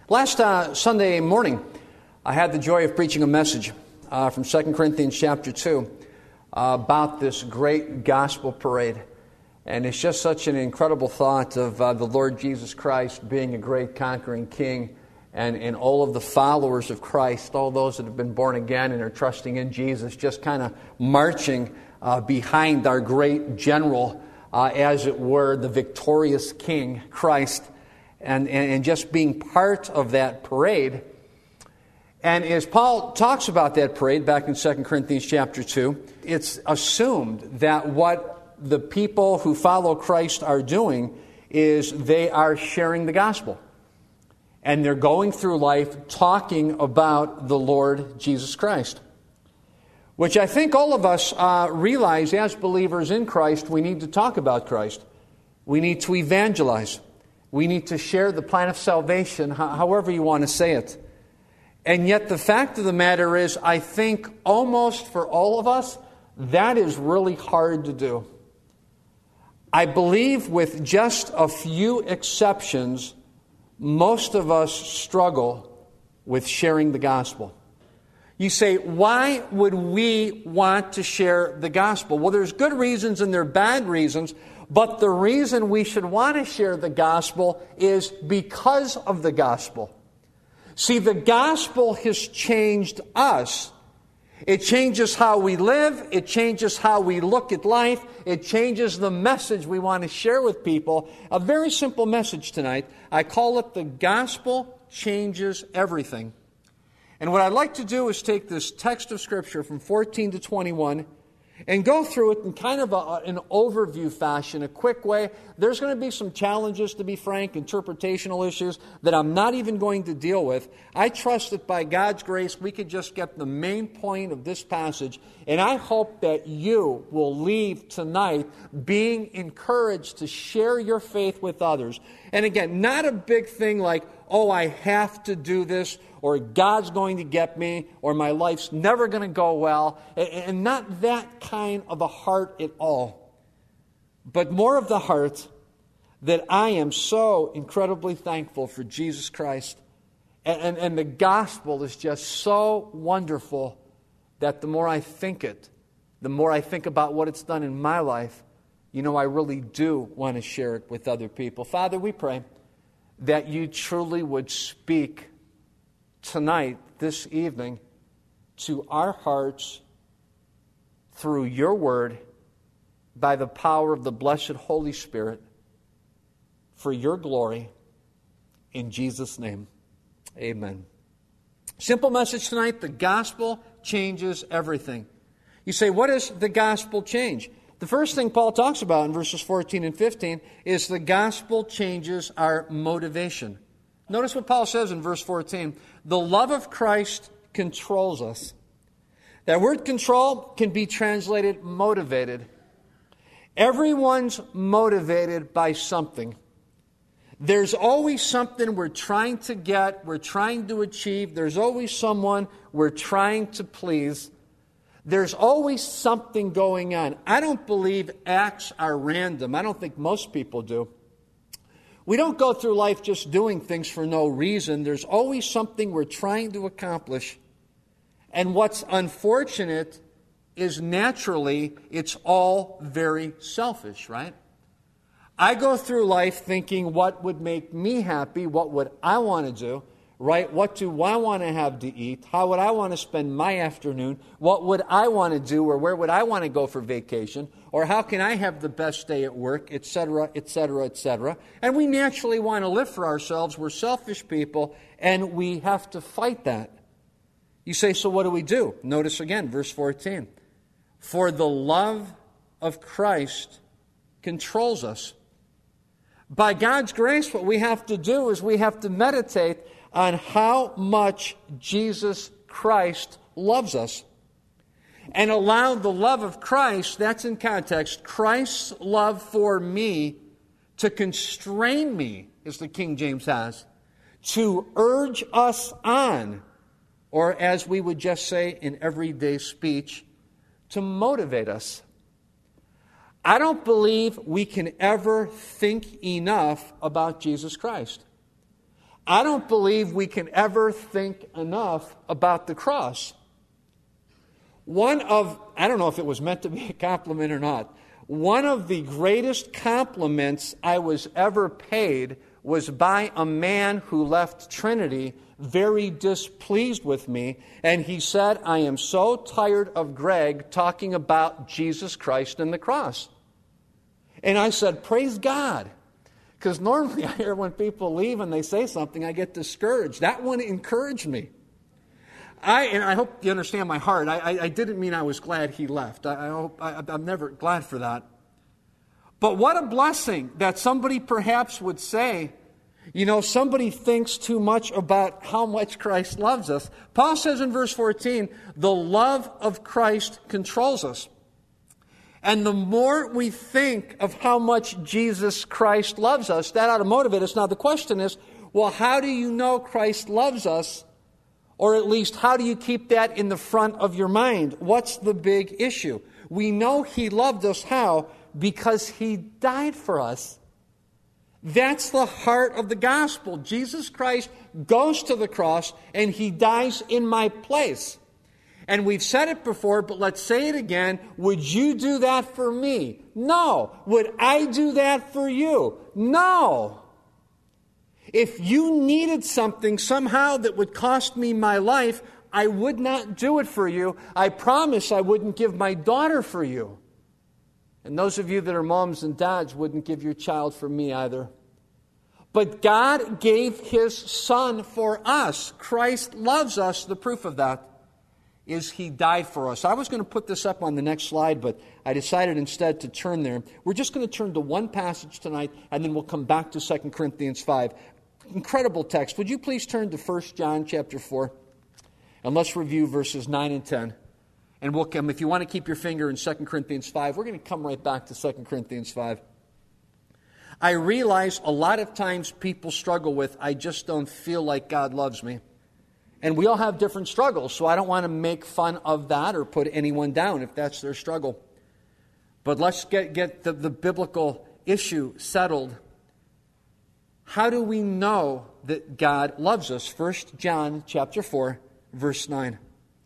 Last Sunday morning, I had the joy of preaching a message from 2 Corinthians chapter 2 about this great gospel parade. And it's just such an incredible thought of the Lord Jesus Christ being a great conquering king, and all of the followers of Christ, all those that have been born again and are trusting in Jesus, just kind of marching behind our great general, as it were, the victorious king, Christ, and just being part of that parade. And as Paul talks about that parade back in 2 Corinthians chapter 2, it's assumed that what the people who follow Christ are doing is they are sharing the gospel. And they're going through life talking about the Lord Jesus Christ. Which I think all of us realize as believers in Christ, we need to talk about Christ. We need to evangelize. We need to share the plan of salvation, however you want to say it. And yet the fact of the matter is, I think almost for all of us, that is really hard to do. I believe with just a few exceptions, most of us struggle with sharing the gospel. You say, why would we want to share the gospel? Well, there's good reasons and there are bad reasons, but the reason we should want to share the gospel is because of the gospel. See, the gospel has changed us. It changes how we live. It changes how we look at life. It changes the message we want to share with people. A very simple message tonight. I call it the gospel changes everything. And what I'd like to do is take this text of Scripture from 14 to 21 and go through it in kind of an overview fashion, a quick way. There's going to be some challenges, to be frank, interpretational issues that I'm not even going to deal with. I trust that by God's grace we could just get the main point of this passage, and I hope that you will leave tonight being encouraged to share your faith with others. And again, not a big thing like, oh, I have to do this, or God's going to get me, or my life's never going to go well, and not that kind of a heart at all. But more of the heart that I am so incredibly thankful for Jesus Christ, and the gospel is just so wonderful that the more I think it, the more I think about what it's done in my life, I really do want to share it with other people. Father, we pray that you truly would speak tonight, this evening, to our hearts through your word by the power of the blessed Holy Spirit for your glory. In Jesus' name, amen. Simple message tonight, the gospel changes everything. You say, what does the gospel change? The first thing Paul talks about in verses 14 and 15 is the gospel changes our motivation. Notice what Paul says in verse 14. The love of Christ controls us. That word control can be translated motivated. Everyone's motivated by something. There's always something we're trying to get, we're trying to achieve. There's always someone we're trying to please. There's always something going on. I don't believe acts are random. I don't think most people do. We don't go through life just doing things for no reason. There's always something we're trying to accomplish. And what's unfortunate is naturally it's all very selfish, right? I go through life thinking what would make me happy, what would I want to do, right? What do I want to have to eat? How would I want to spend my afternoon? What would I want to do, or where would I want to go for vacation? Or how can I have the best day at work, etc., etc., etc. And we naturally want to live for ourselves. We're selfish people, and we have to fight that. You say, so what do we do? Notice again, verse 14. For the love of Christ controls us. By God's grace, what we have to do is we have to meditate on how much Jesus Christ loves us. And allow the love of Christ, that's in context, Christ's love for me to constrain me, as the King James has, to urge us on, or as we would just say in everyday speech, to motivate us. I don't believe we can ever think enough about Jesus Christ. I don't believe we can ever think enough about the cross. I don't know if it was meant to be a compliment or not, one of the greatest compliments I was ever paid was by a man who left Trinity very displeased with me, and he said, I am so tired of Greg talking about Jesus Christ and the cross. And I said, praise God. Because normally I hear when people leave and they say something, I get discouraged. That one encouraged me. I hope you understand my heart. I didn't mean I was glad he left. I'm never glad for that. But what a blessing that somebody perhaps would say, somebody thinks too much about how much Christ loves us. Paul says in verse 14, the love of Christ controls us. And the more we think of how much Jesus Christ loves us, that ought to motivate us. Now the question is, well, how do you know Christ loves us? Or at least, how do you keep that in the front of your mind? What's the big issue? We know He loved us. How? Because He died for us. That's the heart of the gospel. Jesus Christ goes to the cross and He dies in my place. And we've said it before, but let's say it again. Would you do that for me? No. Would I do that for you? No. If you needed something somehow that would cost me my life, I would not do it for you. I promise I wouldn't give my daughter for you. And those of you that are moms and dads wouldn't give your child for me either. But God gave His Son for us. Christ loves us. The proof of that is He died for us. I was going to put this up on the next slide, but I decided instead to turn there. We're just going to turn to one passage tonight, and then we'll come back to 2 Corinthians 5. Incredible text. Would you please turn to 1 John chapter 4, and let's review verses 9 and 10. And we'll come, if you want to keep your finger in 2 Corinthians 5, we're going to come right back to 2 Corinthians 5. I realize a lot of times people struggle with, I just don't feel like God loves me. And we all have different struggles, so I don't want to make fun of that or put anyone down if that's their struggle. But let's get the biblical issue settled. How do we know that God loves us? 1 John chapter 4, verse 9.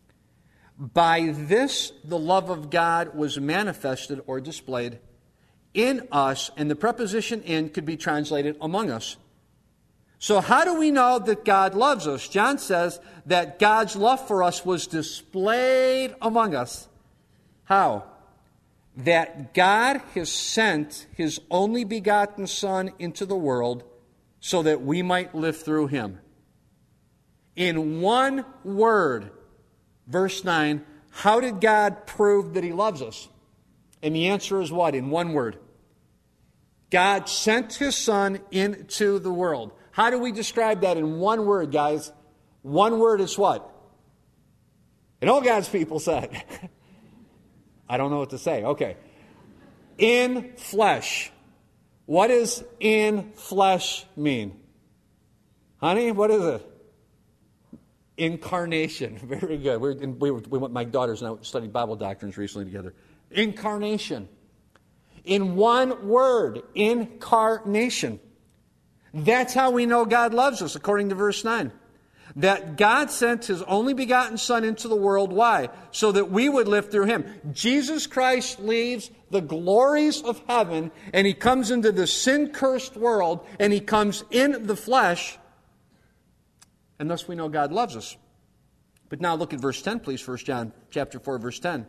By this the love of God was manifested or displayed in us, and the preposition in could be translated among us. So how do we know that God loves us? John says that God's love for us was displayed among us. How? That God has sent His only begotten Son into the world so that we might live through Him. In one word, verse 9, how did God prove that He loves us? And the answer is what? In one word. God sent His Son into the world. How do we describe that in one word, guys? One word is what? And all God's people said. I don't know what to say. Okay. In flesh. What does in flesh mean? Honey, what is it? Incarnation. Very good. My daughters and I studied Bible doctrines recently together. Incarnation. In one word, incarnation. That's how we know God loves us, according to verse 9. That God sent His only begotten Son into the world. Why? So that we would live through Him. Jesus Christ leaves the glories of heaven, and He comes into the sin-cursed world, and He comes in the flesh, and thus we know God loves us. But now look at verse 10, please, 1 John chapter 4, verse 10.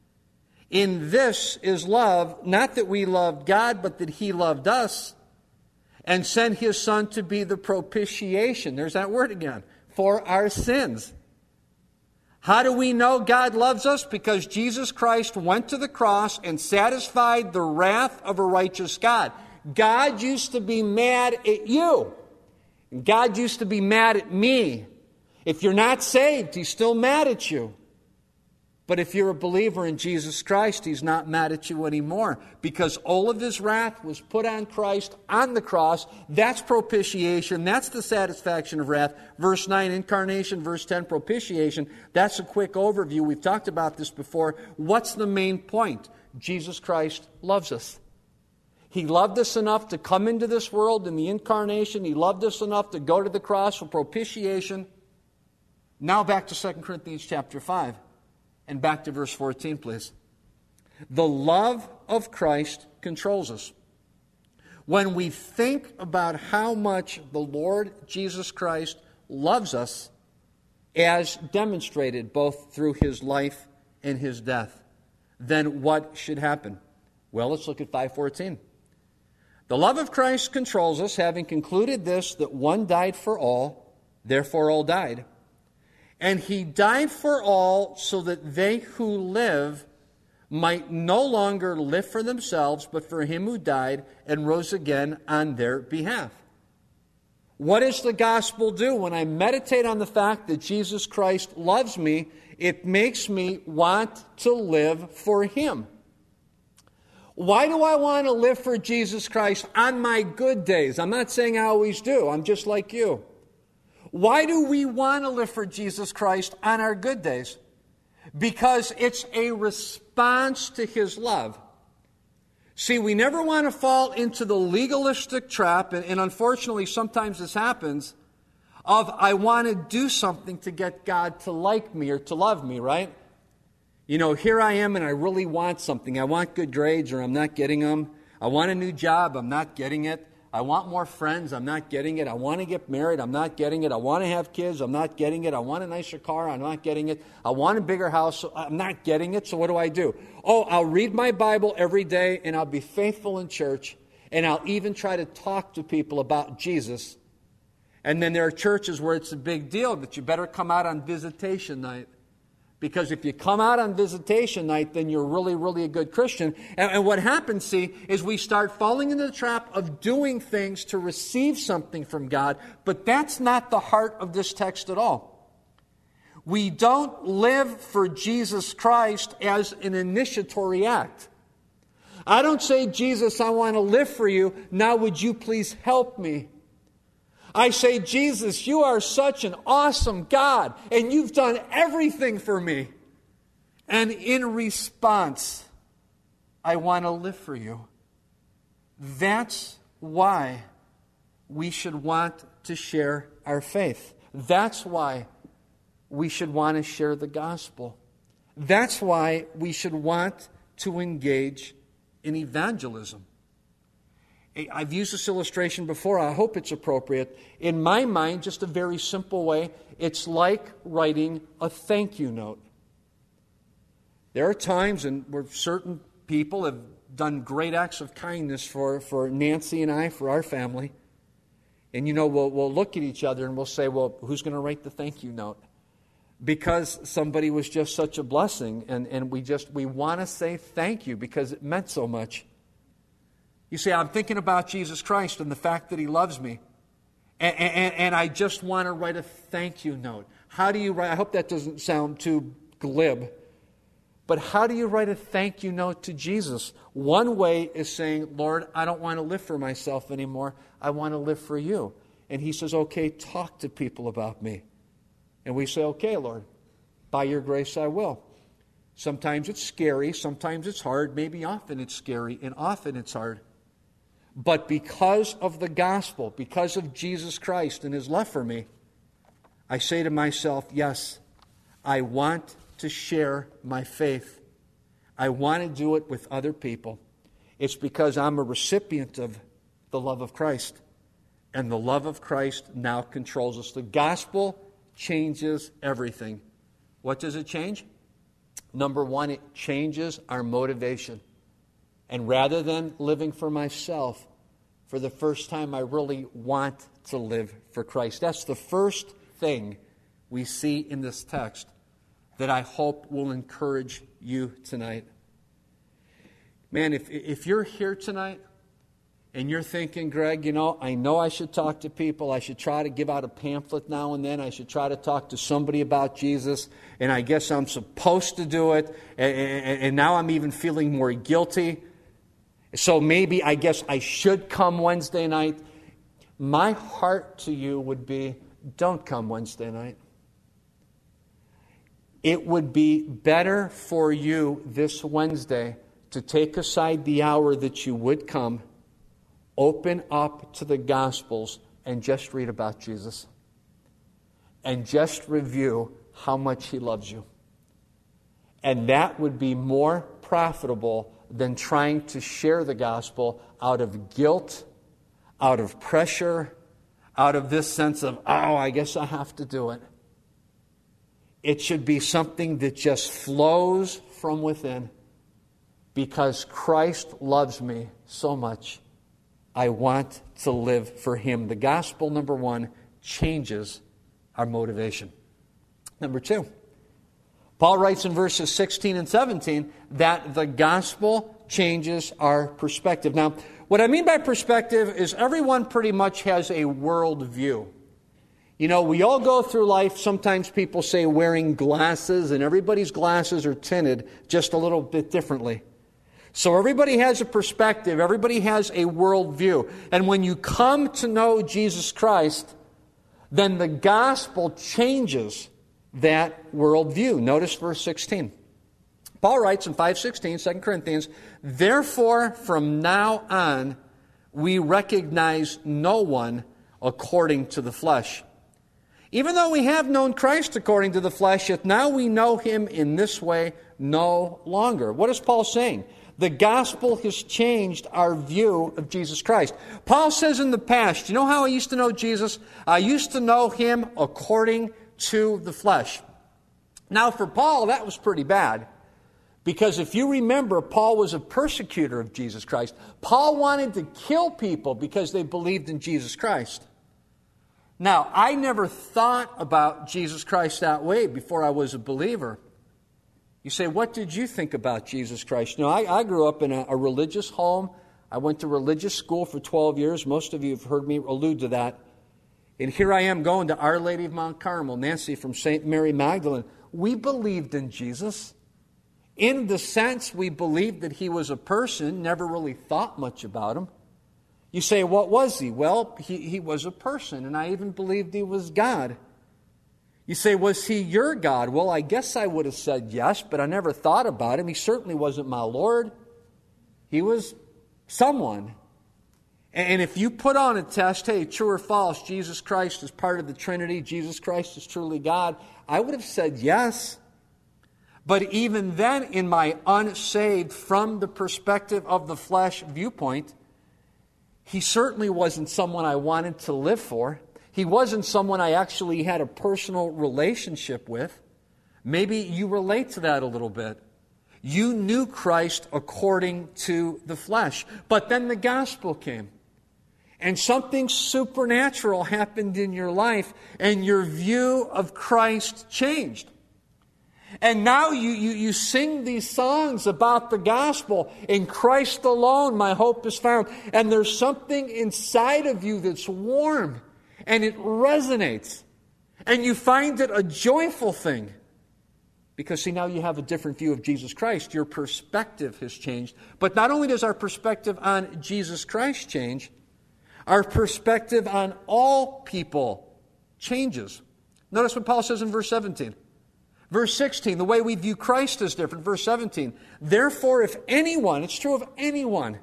In this is love, not that we loved God, but that He loved us, and sent His Son to be the propitiation. There's that word again. For our sins. How do we know God loves us? Because Jesus Christ went to the cross and satisfied the wrath of a righteous God. God used to be mad at you. God used to be mad at me. If you're not saved, He's still mad at you. But if you're a believer in Jesus Christ, He's not mad at you anymore. Because all of His wrath was put on Christ on the cross. That's propitiation. That's the satisfaction of wrath. Verse 9, incarnation. Verse 10, propitiation. That's a quick overview. We've talked about this before. What's the main point? Jesus Christ loves us. He loved us enough to come into this world in the incarnation. He loved us enough to go to the cross for propitiation. Now back to 2 Corinthians chapter 5. And back to verse 14, please. The love of Christ controls us. When we think about how much the Lord Jesus Christ loves us, as demonstrated both through His life and His death, then what should happen? Well, let's look at 5:14. The love of Christ controls us, having concluded this, that one died for all, therefore all died. And He died for all so that they who live might no longer live for themselves, but for Him who died and rose again on their behalf. What does the gospel do? When I meditate on the fact that Jesus Christ loves me, it makes me want to live for Him. Why do I want to live for Jesus Christ on my good days? I'm not saying I always do. I'm just like you. Why do we want to live for Jesus Christ on our good days? Because it's a response to His love. See, we never want to fall into the legalistic trap, and unfortunately sometimes this happens, of I want to do something to get God to like me or to love me, right? You know, here I am and I really want something. I want good grades or I'm not getting them. I want a new job, I'm not getting it. I want more friends, I'm not getting it. I want to get married, I'm not getting it. I want to have kids, I'm not getting it. I want a nicer car, I'm not getting it. I want a bigger house, I'm not getting it. So what do? Oh, I'll read my Bible every day and I'll be faithful in church and I'll even try to talk to people about Jesus. And then there are churches where it's a big deal that you better come out on visitation night. Because if you come out on visitation night, then you're really, really a good Christian. And what happens, see, is we start falling into the trap of doing things to receive something from God. But that's not the heart of this text at all. We don't live for Jesus Christ as an initiatory act. I don't say, Jesus, I want to live for you. Now would you please help me? I say, Jesus, you are such an awesome God, and you've done everything for me. And in response, I want to live for you. That's why we should want to share our faith. That's why we should want to share the gospel. That's why we should want to engage in evangelism. I've used this illustration before. I hope it's appropriate. In my mind, just a very simple way, it's like writing a thank you note. There are times where certain people have done great acts of kindness for Nancy and I, for our family. And we'll look at each other and we'll say, well, who's going to write the thank you note? Because somebody was just such a blessing. And we want to say thank you because it meant so much. You say, I'm thinking about Jesus Christ and the fact that He loves me. And I just want to write a thank you note. How do you write? I hope that doesn't sound too glib. But how do you write a thank you note to Jesus? One way is saying, Lord, I don't want to live for myself anymore. I want to live for you. And He says, okay, talk to people about me. And we say, okay, Lord, by your grace I will. Sometimes it's scary. Sometimes it's hard. Maybe often it's scary. And often it's hard. But because of the gospel, because of Jesus Christ and His love for me, I say to myself, yes, I want to share my faith. I want to do it with other people. It's because I'm a recipient of the love of Christ. And the love of Christ now controls us. The gospel changes everything. What does it change? Number one, it changes our motivation. And rather than living for myself, for the first time, I really want to live for Christ. That's the first thing we see in this text that I hope will encourage you tonight. Man, if you're here tonight and you're thinking, Greg, I know I should talk to people. I should try to give out a pamphlet now and then. I should try to talk to somebody about Jesus. And I guess I'm supposed to do it. And now I'm even feeling more guilty. So maybe I guess I should come Wednesday night. My heart to you would be, don't come Wednesday night. It would be better for you this Wednesday to take aside the hour that you would come Open up to the Gospels and just read about Jesus. And just review how much He loves you. And that would be more profitable than trying to share the gospel out of guilt, out of pressure, out of this sense of, I guess I have to do it. It should be something that just flows from within. Because Christ loves me so much, I want to live for Him. The gospel, number one, changes our motivation. Number two, Paul writes in verses 16 and 17 that the gospel changes our perspective. Now, what I mean by perspective is everyone pretty much has a worldview. You know, we all go through life, sometimes people say wearing glasses, and everybody's glasses are tinted just a little bit differently. So everybody has a perspective, everybody has a worldview. And when you come to know Jesus Christ, then the gospel changes that worldview. Notice verse 16. Paul writes in 5:16, 2 Corinthians, "Therefore, from now on, we recognize no one according to the flesh. Even though we have known Christ according to the flesh, yet now we know Him in this way no longer." What is Paul saying? The gospel has changed our view of Jesus Christ. Paul says in the past, you know how I used to know Jesus? I used to know Him according to the flesh. Now for Paul, that was pretty bad. Because if you remember, Paul was a persecutor of Jesus Christ. Paul wanted to kill people because they believed in Jesus Christ. Now, I never thought about Jesus Christ that way before I was a believer. You say, what did you think about Jesus Christ? You know, I grew up in a religious home. I went to religious school for 12 years. Most of you have heard me allude to that. And here I am going to Our Lady of Mount Carmel, Nancy from St. Mary Magdalene. We believed in Jesus. In the sense we believed that He was a person, never really thought much about Him. You say, what was He? Well, he was a person, and I even believed He was God. You say, was He your God? Well, I guess I would have said yes, but I never thought about Him. He certainly wasn't my Lord. He was someone. And if you put on a test, hey, true or false, Jesus Christ is part of the Trinity, Jesus Christ is truly God, I would have said yes. But even then, in my unsaved, from the perspective of the flesh viewpoint, He certainly wasn't someone I wanted to live for. He wasn't someone I actually had a personal relationship with. Maybe you relate to that a little bit. You knew Christ according to the flesh. But then the gospel came. And something supernatural happened in your life, and your view of Christ changed. And now you sing these songs about the gospel. In Christ alone my hope is found. And there's something inside of you that's warm. And it resonates. And you find it a joyful thing. Because see, now you have a different view of Jesus Christ. Your perspective has changed. But not only does our perspective on Jesus Christ change, our perspective on all people changes. Notice what Paul says in verse 17. Verse 16, the way we view Christ is different. Verse 17, therefore if anyone, it's true of anyone,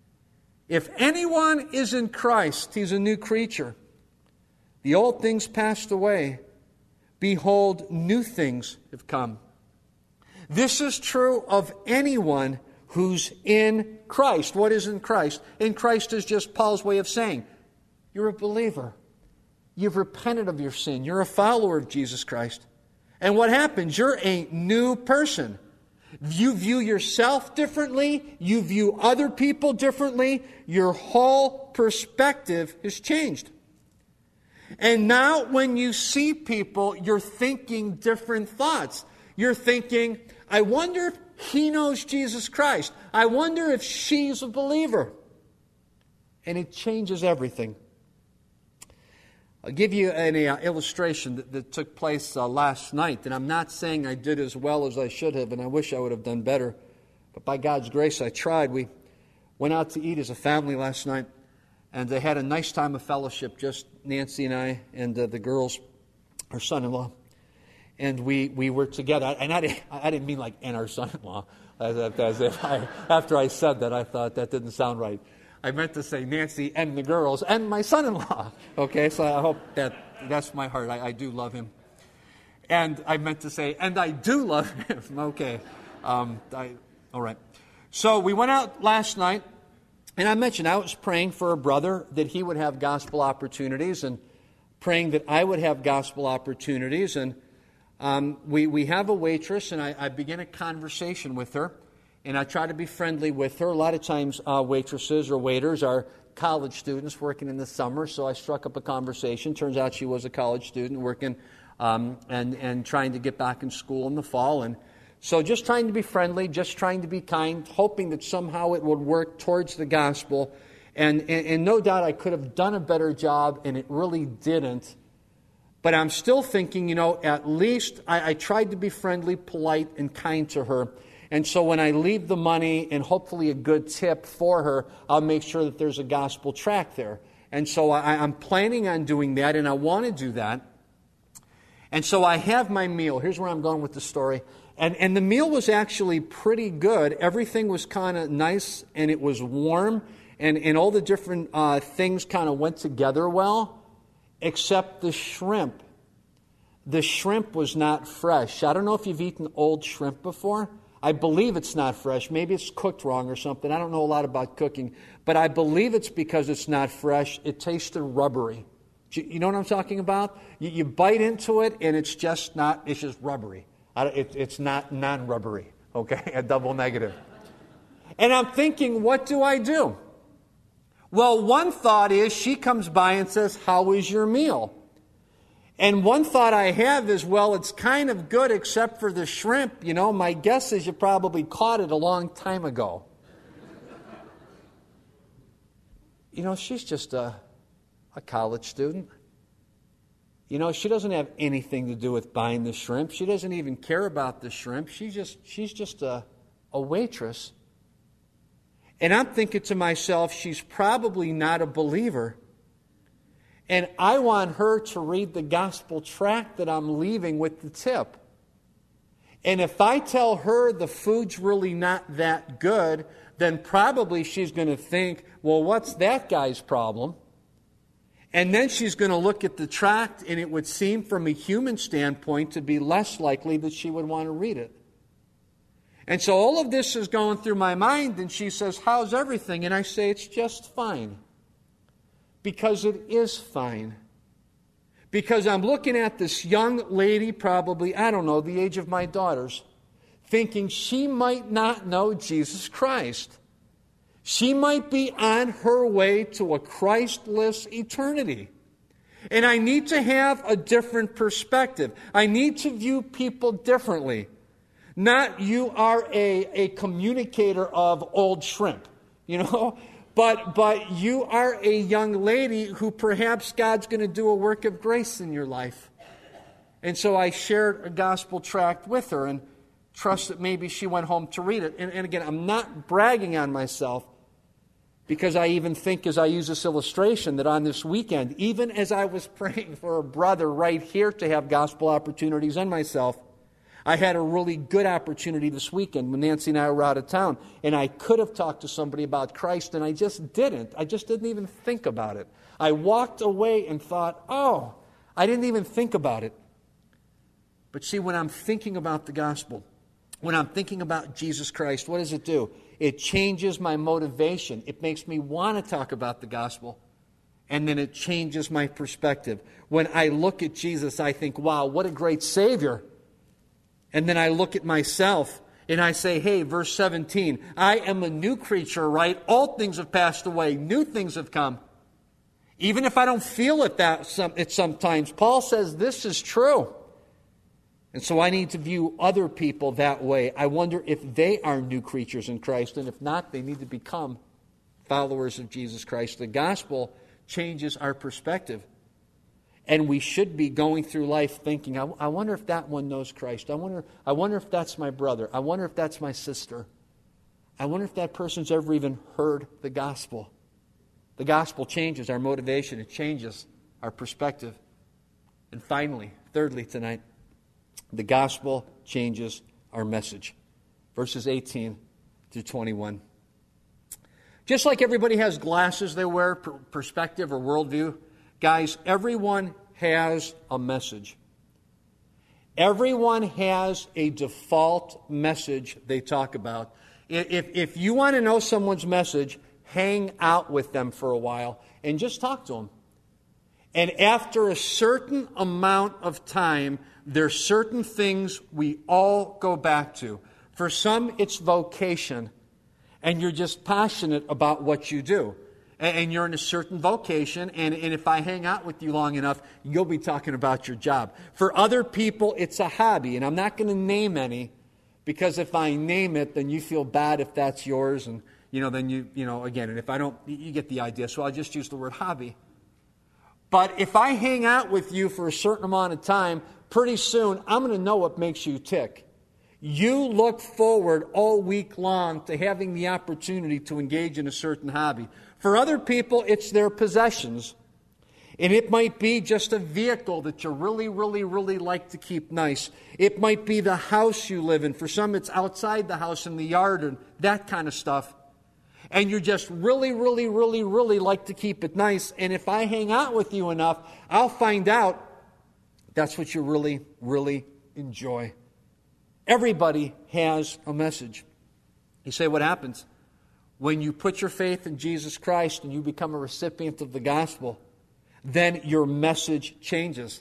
if anyone is in Christ, he's a new creature. The old things passed away. Behold, new things have come. This is true of anyone who's in Christ. What is in Christ? In Christ is just Paul's way of saying, you're a believer. You've repented of your sin. You're a follower of Jesus Christ. And what happens? You're a new person. You view yourself differently. You view other people differently. Your whole perspective has changed. And now when you see people, you're thinking different thoughts. You're thinking, I wonder if he knows Jesus Christ. I wonder if she's a believer. And it changes everything. I'll give you an illustration that took place last night. And I'm not saying I did as well as I should have, and I wish I would have done better. But by God's grace, I tried. We went out to eat as a family last night. And they had a nice time of fellowship, just Nancy and I and the girls, our son-in-law. And we were together. And I didn't mean like, and our son-in-law. After I said that, I thought that didn't sound right. I meant to say Nancy and the girls and my son-in-law. Okay, so I hope that's my heart. I do love him. And I meant to say, and I do love him. Okay. All right. So we went out last night, and I mentioned I was praying for a brother that he would have gospel opportunities and praying that I would have gospel opportunities. And we have a waitress, and I begin a conversation with her, and I try to be friendly with her. A lot of times waitresses or waiters are college students working in the summer, so I struck up a conversation. Turns out she was a college student working and trying to get back in school in the fall. And so just trying to be friendly, just trying to be kind, hoping that somehow it would work towards the gospel. And no doubt I could have done a better job, and it really didn't. But I'm still thinking, at least I tried to be friendly, polite, and kind to her. And so when I leave the money and hopefully a good tip for her, I'll make sure that there's a gospel tract there. And so I'm planning on doing that, and I want to do that. And so I have my meal. Here's where I'm going with the story. And the meal was actually pretty good. Everything was kind of nice, and it was warm, and all the different things kind of went together well, except the shrimp. The shrimp was not fresh. I don't know if you've eaten old shrimp before. I believe it's not fresh. Maybe it's cooked wrong or something. I don't know a lot about cooking. But I believe it's because it's not fresh. It tasted rubbery. You know what I'm talking about? You bite into it, and it's just rubbery. It's not non-rubbery, okay? A double negative. And I'm thinking, what do I do? Well, one thought is she comes by and says, how was your meal? And one thought I have is, well, it's kind of good except for the shrimp. My guess is you probably caught it a long time ago. She's just a college student. She doesn't have anything to do with buying the shrimp. She doesn't even care about the shrimp. She's just a waitress. And I'm thinking to myself, she's probably not a believer. And I want her to read the gospel tract that I'm leaving with the tip. And if I tell her the food's really not that good, then probably she's going to think, well, what's that guy's problem? And then she's going to look at the tract, and it would seem from a human standpoint to be less likely that she would want to read it. And so all of this is going through my mind, and she says, how's everything? And I say, it's just fine. Because it is fine. Because I'm looking at this young lady, probably, the age of my daughters, thinking she might not know Jesus Christ. She might be on her way to a Christless eternity. And I need to have a different perspective. I need to view people differently. Not you are a communicator of old shrimp, But you are a young lady who perhaps God's going to do a work of grace in your life. And so I shared a gospel tract with her and trust that maybe she went home to read it. And again, I'm not bragging on myself, because I even think, as I use this illustration, that on this weekend, even as I was praying for a brother right here to have gospel opportunities and myself, I had a really good opportunity this weekend when Nancy and I were out of town. And I could have talked to somebody about Christ, and I just didn't. I just didn't even think about it. I walked away and thought, I didn't even think about it. But see, when I'm thinking about the gospel, when I'm thinking about Jesus Christ, what does it do? It changes my motivation. It makes me want to talk about the gospel. And then it changes my perspective. When I look at Jesus, I think, wow, what a great Savior. And then I look at myself and I say, hey, verse 17, I am a new creature, right? All things have passed away. New things have come. Even if I don't feel it sometimes, Paul says this is true. And so I need to view other people that way. I wonder if they are new creatures in Christ, and if not, they need to become followers of Jesus Christ. The gospel changes our perspective. And we should be going through life thinking, I wonder if that one knows Christ. I wonder if that's my brother. I wonder if that's my sister. I wonder if that person's ever even heard the gospel. The gospel changes our motivation. It changes our perspective. And finally, thirdly tonight, the gospel changes our message. Verses 18 to 21. Just like everybody has glasses they wear, perspective or worldview, guys, everyone has a message. Everyone has a default message they talk about. If you want to know someone's message, hang out with them for a while and just talk to them. And after a certain amount of time, there's certain things we all go back to. For some, it's vocation, and you're just passionate about what you do. And you're in a certain vocation, and if I hang out with you long enough, you'll be talking about your job. For other people, it's a hobby, and I'm not going to name any, because if I name it, then you feel bad if that's yours, and then again, and if I don't, you get the idea, so I'll just use the word hobby. But if I hang out with you for a certain amount of time, pretty soon, I'm going to know what makes you tick. You look forward all week long to having the opportunity to engage in a certain hobby. For other people, it's their possessions. And it might be just a vehicle that you really, really, really like to keep nice. It might be the house you live in. For some, it's outside the house in the yard and that kind of stuff. And you just really, really, really, really like to keep it nice. And if I hang out with you enough, I'll find out that's what you really, really enjoy. Everybody has a message. You say, what happens? When you put your faith in Jesus Christ and you become a recipient of the gospel, then your message changes.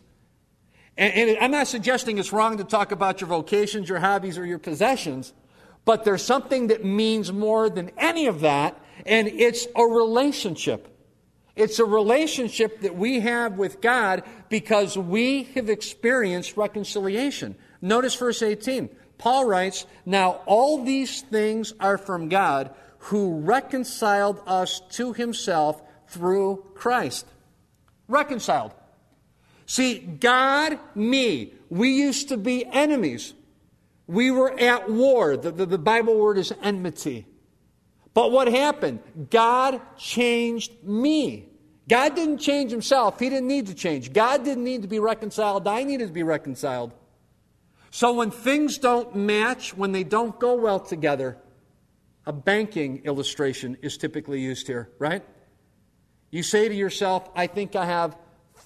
And I'm not suggesting it's wrong to talk about your vocations, your hobbies, or your possessions, but there's something that means more than any of that, and it's a relationship. It's a relationship that we have with God because we have experienced reconciliation. Notice verse 18. Paul writes, "Now all these things are from God, who reconciled us to himself through Christ." Reconciled. See, God, me, we used to be enemies. We were at war. The Bible word is enmity. But what happened? God changed me. God didn't change himself. He didn't need to change. God didn't need to be reconciled. I needed to be reconciled. So when things don't match, when they don't go well together, a banking illustration is typically used here, right? You say to yourself, I think I have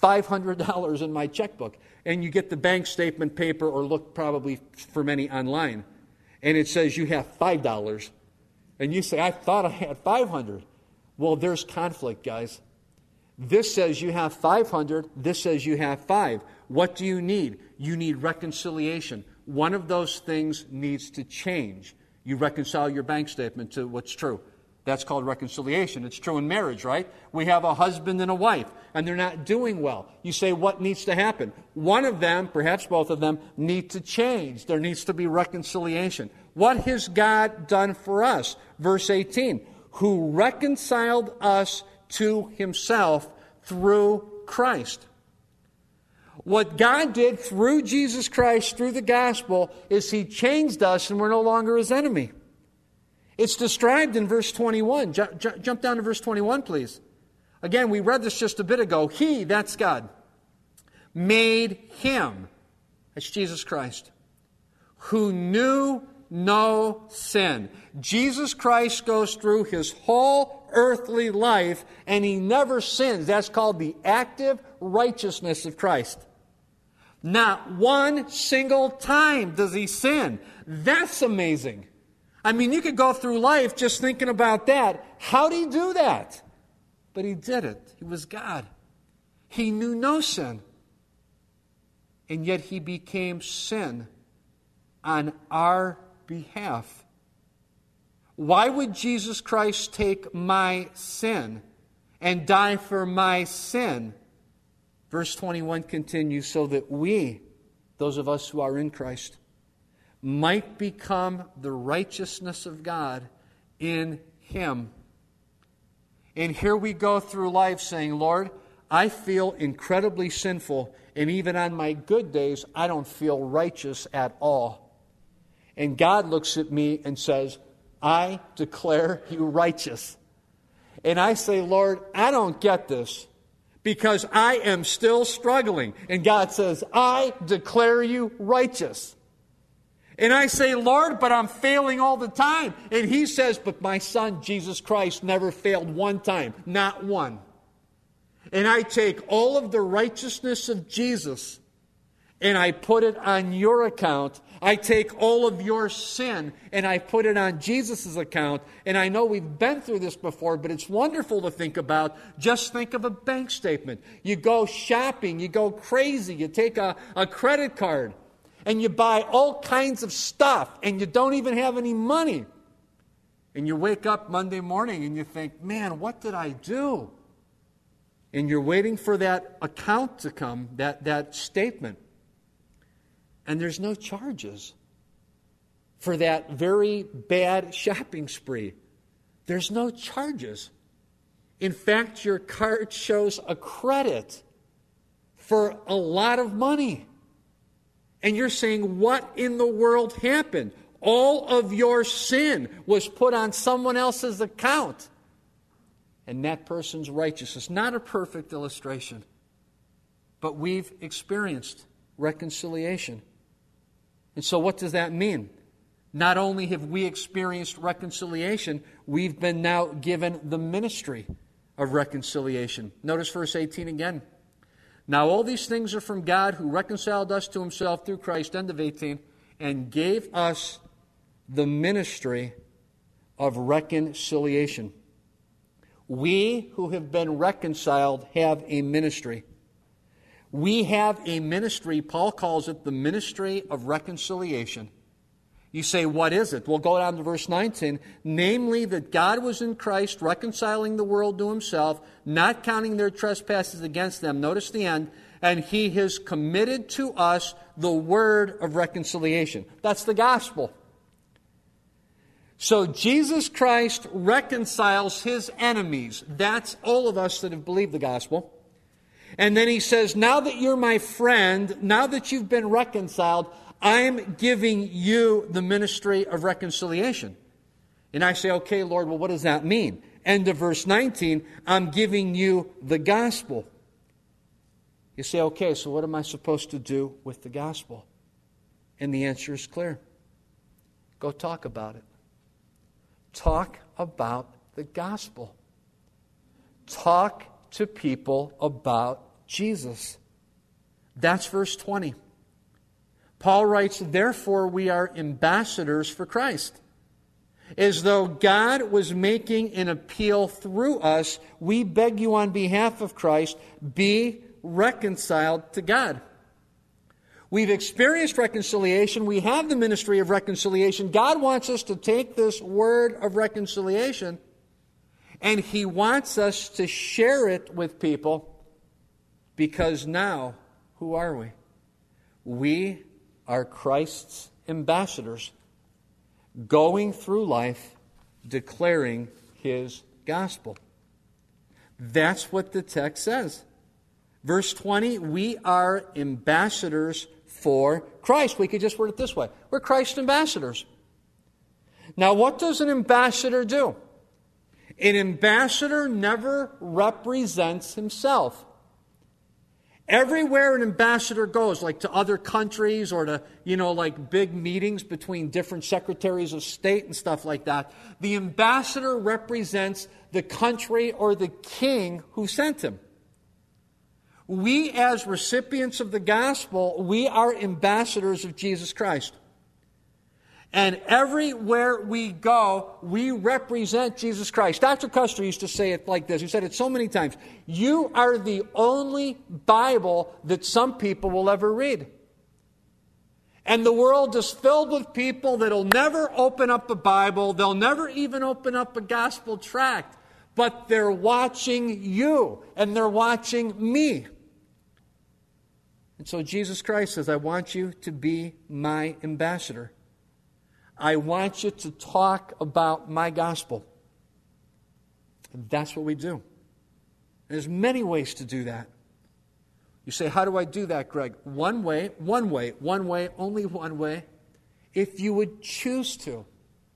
$500 in my checkbook. And you get the bank statement paper, or look probably for many online, and it says you have $5. And you say, I thought I had $500. Well, there's conflict, guys. This says you have $500. This says you have $5. What do you need? You need reconciliation. One of those things needs to change. You reconcile your bank statement to what's true. That's called reconciliation. It's true in marriage, right? We have a husband and a wife, and they're not doing well. You say, what needs to happen? One of them, perhaps both of them, need to change. There needs to be reconciliation. What has God done for us? Verse 18, who reconciled us to himself through Christ. What God did through Jesus Christ, through the gospel, is he changed us and we're no longer his enemy. It's described in verse 21. Jump down to verse 21, please. Again, we read this just a bit ago. He, that's God, made him, that's Jesus Christ, who knew no sin. Jesus Christ goes through his whole earthly life and he never sins. That's called the active righteousness of Christ. Not one single time does he sin. That's amazing. I mean, you could go through life just thinking about that. How did he do that? But he did it. He was God. He knew no sin. And yet he became sin on our behalf. Why would Jesus Christ take my sin and die for my sin? Verse 21 continues, so that we, those of us who are in Christ, might become the righteousness of God in him. And here we go through life saying, Lord, I feel incredibly sinful, and even on my good days, I don't feel righteous at all. And God looks at me and says, I declare you righteous. And I say, Lord, I don't get this because I am still struggling. And God says, I declare you righteous. And I say, Lord, but I'm failing all the time. And He says, but my Son, Jesus Christ, never failed one time. Not one. And I take all of the righteousness of Jesus and I put it on your account. I take all of your sin and I put it on Jesus' account. And I know we've been through this before, but it's wonderful to think about. Just think of a bank statement. You go shopping, you go crazy, you take a credit card, and you buy all kinds of stuff, and you don't even have any money. And you wake up Monday morning and you think, man, what did I do? And you're waiting for that account to come, that statement. And there's no charges for that very bad shopping spree. There's no charges. In fact, your card shows a credit for a lot of money. And you're saying, what in the world happened? All of your sin was put on someone else's account. And that person's righteousness. Not a perfect illustration, but we've experienced reconciliation. And so what does that mean? Not only have we experienced reconciliation, we've been now given the ministry of reconciliation. Notice verse 18 again. Now all these things are from God, who reconciled us to Himself through Christ, end of 18, and gave us the ministry of reconciliation. We who have been reconciled have a ministry. We have a ministry, Paul calls it the ministry of reconciliation. You say, what is it? We'll go down to verse 19. Namely, that God was in Christ reconciling the world to Himself, not counting their trespasses against them. Notice the end. And He has committed to us the word of reconciliation. That's the gospel. So Jesus Christ reconciles His enemies. That's all of us that have believed the gospel. And then He says, now that you're my friend, now that you've been reconciled, I'm giving you the ministry of reconciliation. And I say, okay, Lord, well, what does that mean? End of verse 19, I'm giving you the gospel. You say, okay, so what am I supposed to do with the gospel? And the answer is clear. Go talk about it. Talk about the gospel. Talk to people about Jesus. That's verse 20. Paul writes, therefore we are ambassadors for Christ. As though God was making an appeal through us, we beg you on behalf of Christ, be reconciled to God. We've experienced reconciliation. We have the ministry of reconciliation. God wants us to take this word of reconciliation and He wants us to share it with people, because now, who are we? We are Christ's ambassadors, going through life declaring His gospel. That's what the text says. Verse 20, we are ambassadors for Christ. We could just word it this way. We're Christ's ambassadors. Now, what does an ambassador do? An ambassador never represents himself. Everywhere an ambassador goes, like to other countries or to, like big meetings between different secretaries of state and stuff like that, the ambassador represents the country or the king who sent him. We, as recipients of the gospel, we are ambassadors of Jesus Christ. And everywhere we go, we represent Jesus Christ. Dr. Custer used to say it like this. He said it so many times. You are the only Bible that some people will ever read. And the world is filled with people that will never open up a Bible. They'll never even open up a gospel tract. But they're watching you, and they're watching me. And so Jesus Christ says, I want you to be my ambassador. I want you to talk about my gospel. And that's what we do. And there's many ways to do that. You say, how do I do that, Greg? One way, only one way, if you would choose to.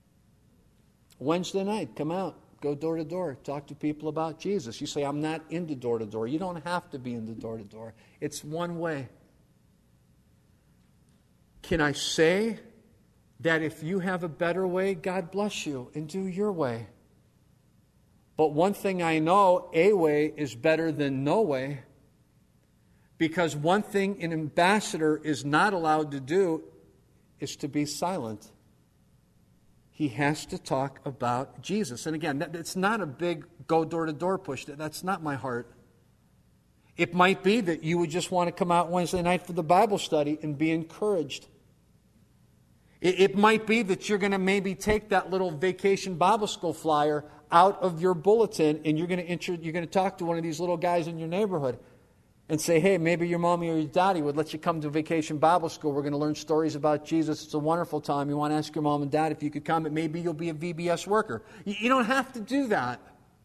Wednesday night, come out, go door to door, talk to people about Jesus. You say, I'm not into door to door. You don't have to be into door to door. It's one way. Can I say that if you have a better way, God bless you and do your way. But one thing I know, a way is better than no way. Because one thing an ambassador is not allowed to do is to be silent. He has to talk about Jesus. And again, it's not a big go door-to-door push. That's not my heart. It might be that you would just want to come out Wednesday night for the Bible study and be encouraged. It might be that you're going to maybe take that little vacation Bible school flyer out of your bulletin and you're going to talk to one of these little guys in your neighborhood and say, hey, maybe your mommy or your daddy would let you come to vacation Bible school. We're going to learn stories about Jesus. It's a wonderful time. You want to ask your mom and dad if you could come, and maybe you'll be a VBS worker. You don't have to do that.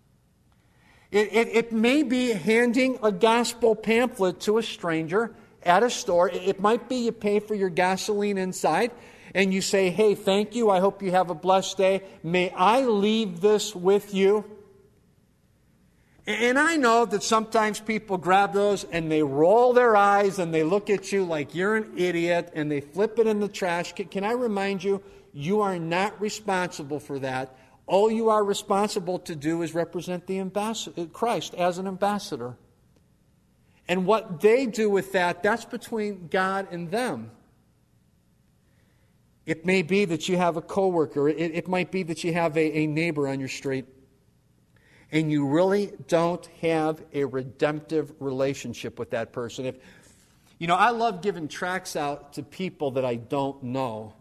It may be handing a gospel pamphlet to a stranger at a store. It might be you pay for your gasoline inside, and you say, hey, thank you. I hope you have a blessed day. May I leave this with you? And I know that sometimes people grab those and they roll their eyes and they look at you like you're an idiot and they flip it in the trash. Can I remind you, you are not responsible for that. All you are responsible to do is represent the ambassador, Christ as an ambassador. And what they do with that, that's between God and them. It may be that you have a coworker. It might be that you have a neighbor on your street. And you really don't have a redemptive relationship with that person. I love giving tracts out to people that I don't know.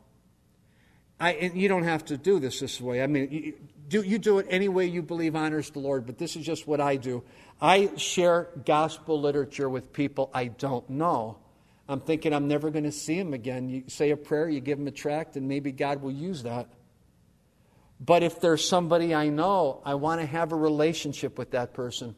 And you don't have to do this way. I mean, you do it any way you believe honors the Lord, but this is just what I do. I share gospel literature with people I don't know. I'm thinking I'm never going to see them again. You say a prayer, you give them a tract, and maybe God will use that. But if there's somebody I know, I want to have a relationship with that person.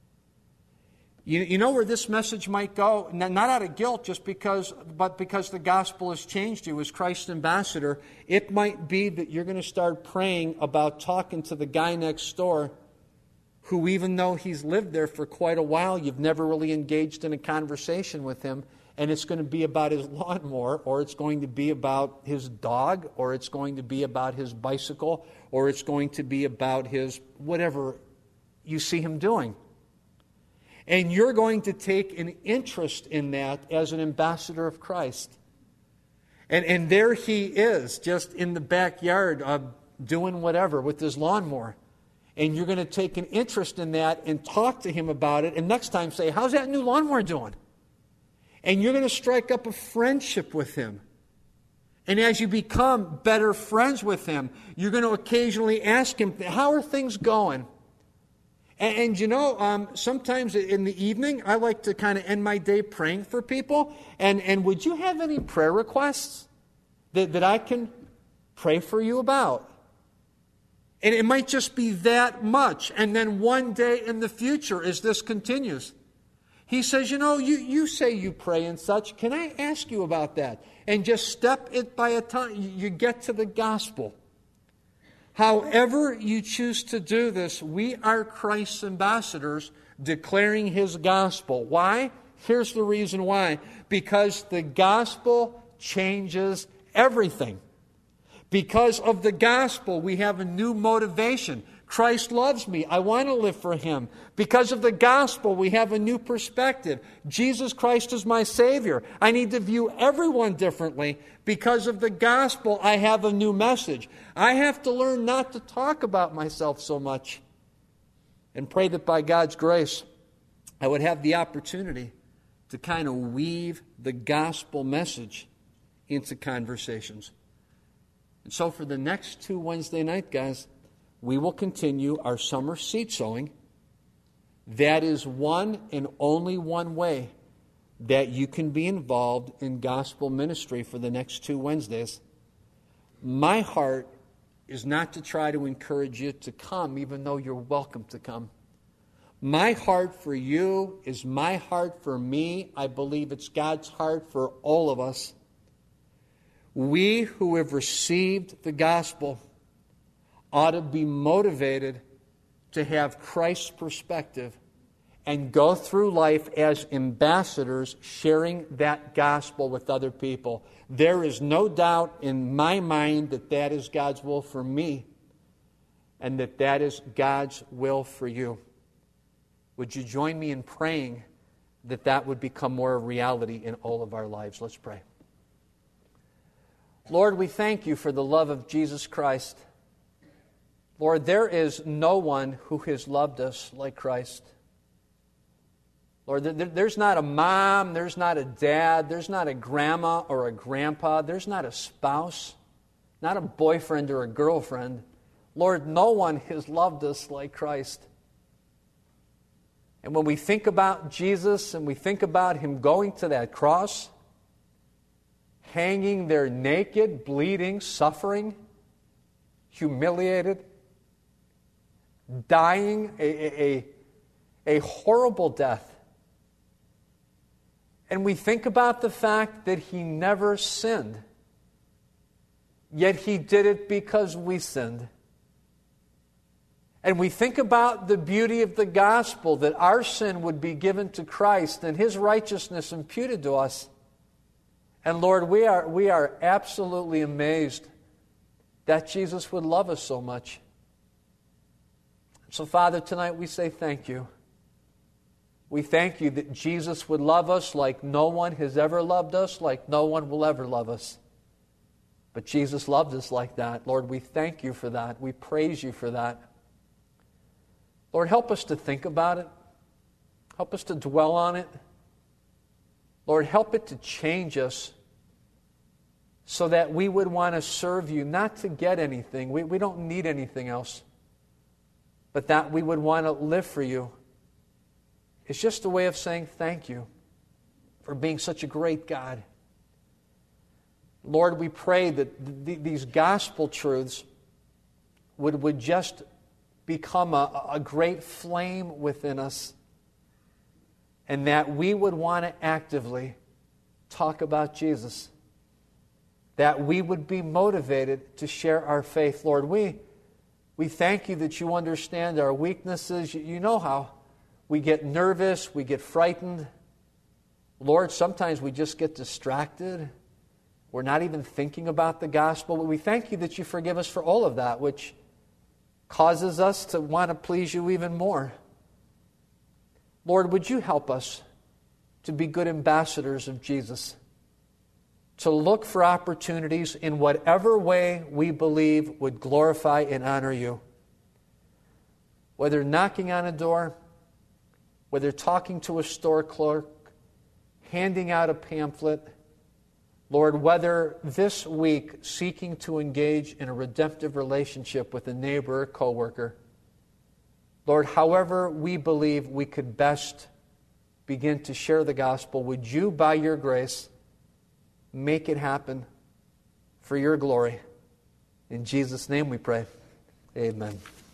You know where this message might go? Not out of guilt, but because the gospel has changed you as Christ's ambassador. It might be that you're going to start praying about talking to the guy next door who, even though he's lived there for quite a while, you've never really engaged in a conversation with him. And it's going to be about his lawnmower, or it's going to be about his dog, or it's going to be about his bicycle, or it's going to be about his whatever you see him doing. And you're going to take an interest in that as an ambassador of Christ. And there he is, just in the backyard doing whatever with his lawnmower. And you're going to take an interest in that and talk to him about it. And next time say, how's that new lawnmower doing? And you're going to strike up a friendship with him. And as you become better friends with him, you're going to occasionally ask him, how are things going? And sometimes in the evening, I like to kind of end my day praying for people. And would you have any prayer requests that I can pray for you about? And it might just be that much. And then one day in the future, as this continues, he says, you say you pray and such. Can I ask you about that? And just step it by a time. You get to the gospel. However you choose to do this, we are Christ's ambassadors declaring His gospel. Why? Here's the reason why. Because the gospel changes everything. Because of the gospel, we have a new motivation. Christ loves me. I want to live for Him. Because of the gospel, we have a new perspective. Jesus Christ is my Savior. I need to view everyone differently. Because of the gospel, I have a new message. I have to learn not to talk about myself so much. And pray that by God's grace, I would have the opportunity to kind of weave the gospel message into conversations. And so for the next 2 Wednesday night, guys, we will continue our summer seed sowing. That is one and only one way that you can be involved in gospel ministry for the next 2 Wednesdays. My heart is not to try to encourage you to come, even though you're welcome to come. My heart for you is my heart for me. I believe it's God's heart for all of us. We who have received the gospel ought to be motivated to have Christ's perspective and go through life as ambassadors, sharing that gospel with other people. There is no doubt in my mind that that is God's will for me, and that that is God's will for you. Would you join me in praying that that would become more a reality in all of our lives? Let's pray. Lord, we thank you for the love of Jesus Christ. Lord, there is no one who has loved us like Christ. Lord, there's not a mom, there's not a dad, there's not a grandma or a grandpa, there's not a spouse, not a boyfriend or a girlfriend. Lord, no one has loved us like Christ. And when we think about Jesus and we think about Him going to that cross, hanging there naked, bleeding, suffering, humiliated, dying a horrible death. And we think about the fact that He never sinned, yet He did it because we sinned. And we think about the beauty of the gospel, that our sin would be given to Christ and His righteousness imputed to us. And Lord, we are absolutely amazed that Jesus would love us so much. So Father, tonight we say thank you. We thank you that Jesus would love us like no one has ever loved us, like no one will ever love us. But Jesus loved us like that. Lord, we thank you for that. We praise you for that. Lord, help us to think about it. Help us to dwell on it. Lord, help it to change us so that we would want to serve you, not to get anything. We don't need anything else. But that we would want to live for you. It's just a way of saying thank you for being such a great God. Lord, we pray that these gospel truths would just become a great flame within us, and that we would want to actively talk about Jesus, that we would be motivated to share our faith. Lord, we thank you that you understand our weaknesses. You know how we get nervous, we get frightened. Lord, sometimes we just get distracted. We're not even thinking about the gospel. But we thank you that you forgive us for all of that, which causes us to want to please you even more. Lord, would you help us to be good ambassadors of Jesus, to look for opportunities in whatever way we believe would glorify and honor you. Whether knocking on a door, whether talking to a store clerk, handing out a pamphlet, Lord, whether this week seeking to engage in a redemptive relationship with a neighbor or coworker, Lord, however we believe we could best begin to share the gospel, would you, by your grace, make it happen for your glory. In Jesus' name we pray. Amen.